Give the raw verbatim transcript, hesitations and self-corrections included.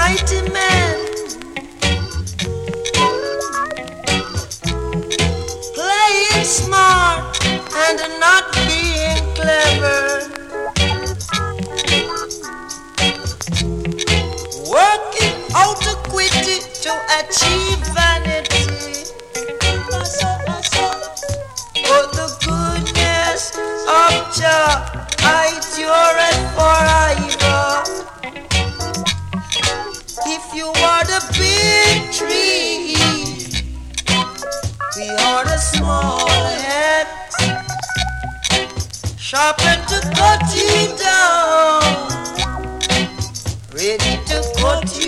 mighty man, playing smart and not being clever, working out equity to achieve vanity. For the goodness of Jah, I endureth forever. If you are the big tree, we are the small head, sharpened to cut you down, ready to cut you